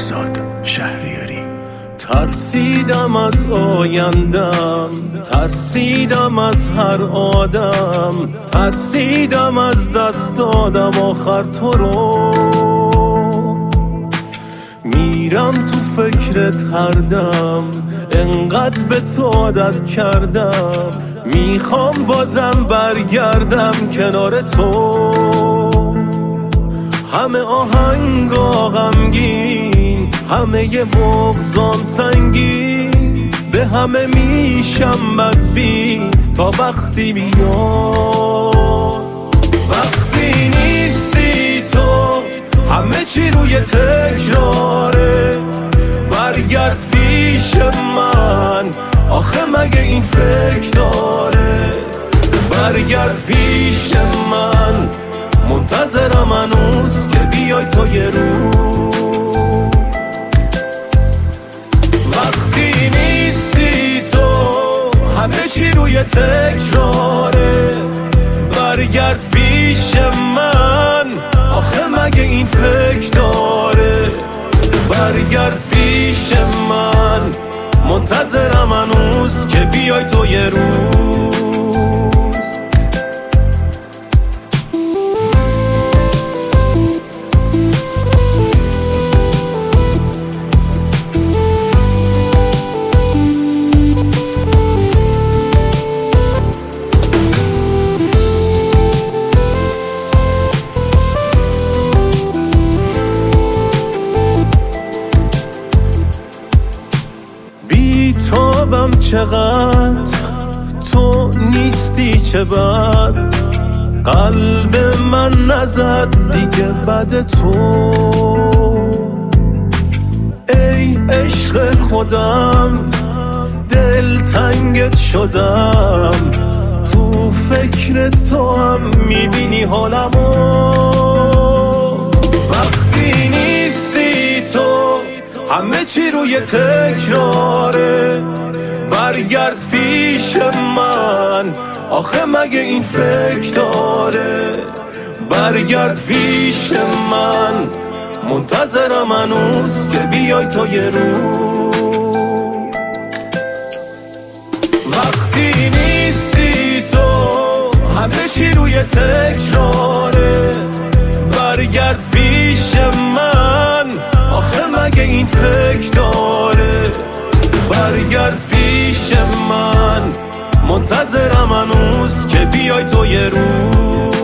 فرزاد شهریاری. ترسیدم از آیندم، ترسیدم از هر آدم، ترسیدم از دست دادم آخر تو رو. میرم تو فکرت هر دم، انقدر به تو عادت کردم، میخوام بازم برگردم کنار تو. همه آهنگا غمگین، همه ی بغضام سنگین، به همه میشم بدبین تا وقتی بیاد. وقتی نیستی تو همه چی روی تکراره، برگرد پیش من آخه مگه این فکر داره. برگرد پیش من منتظرم هنوز که بیای تو یه روز. وقتی نیستی تو همه چی روی تکراره، برگرد پیش من آخه مگه این فکر داره. برگرد پیش من منتظرم هنوز که بیای تو یه روز. بیتابم چقدر تو نیستی، چه بد قلب من نزد دیگه بعد تو. ای عشق خودم دل تنگت شدم، تو فکر تو هم میبینی حالمو. وقتی نیستی تو همه چی روی تکراره، برگرد پیش من آخه مگه این فکر داره. برگرد پیش من منتظرم هنوز که بیای تو یه روز. وقتی نیستی تو همه چی روی تکراره، برگرد پیش من آخه مگه این فکر داره. برگرد پیش من منتظرم هنوز که بیای تو یه روز.